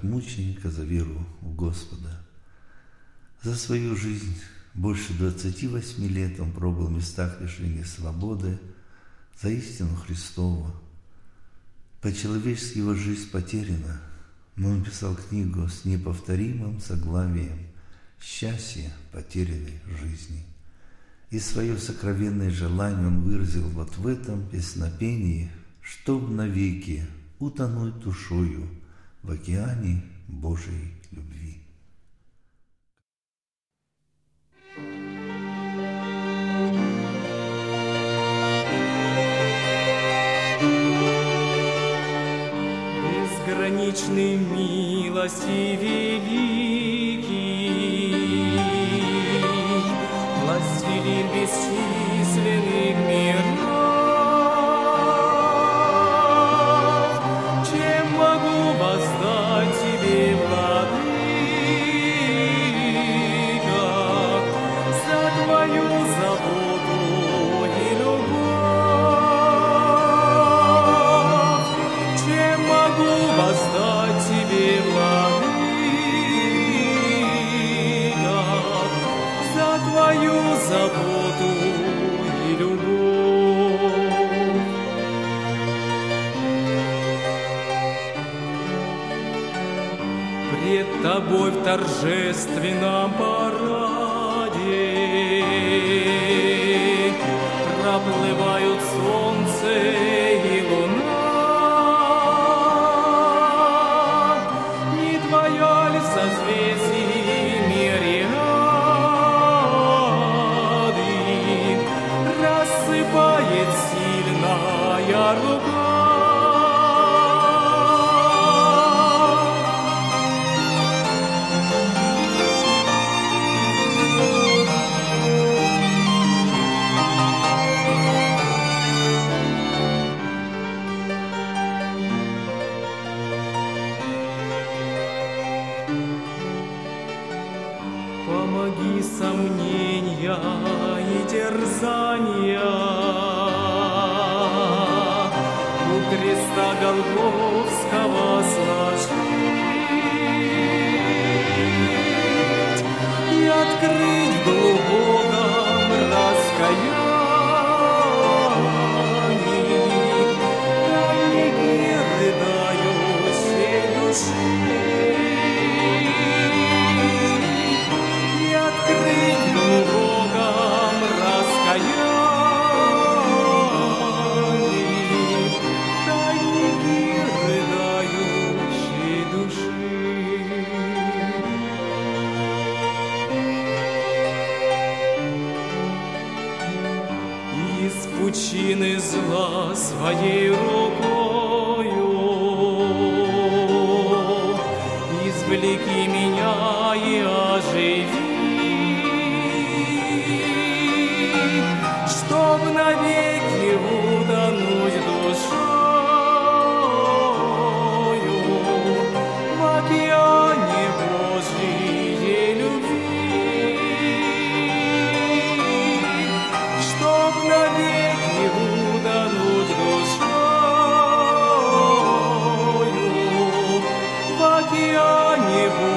мученика за веру в Господа. За свою жизнь больше 28 лет он пробыл в местах лишения свободы за истину Христову. По-человечески его жизнь потеряна, но он писал книгу с неповторимым заглавием «Счастье потерянной жизни». И свое сокровенное желание он выразил вот в этом песнопении, чтоб навеки утонуть душою в океане Божией любви. Безграничной милости великий, властелин бесчисленных миров, чем могу воздать тебе, владыка, за твою заботу и любовь? Чем могу воздать тебе, владыка, за твою заботу и любовь? Пред тобой в торжественном параде проплывают солнце и луна. Не твоя ли созвездиями ряды рассыпает сильная рука? Помоги сомнения и терзания у креста Голгофского сложить и открыть в глубоком раскаянии тайники рыдающей души. Открыть в глубоком раскаянии тайники рыдающей души. Из пучины зла своей рукою извлеки меня и оживи, чтоб навеки утонуть душою в океане Божией любви, чтоб навеки утонуть душою в океане Божией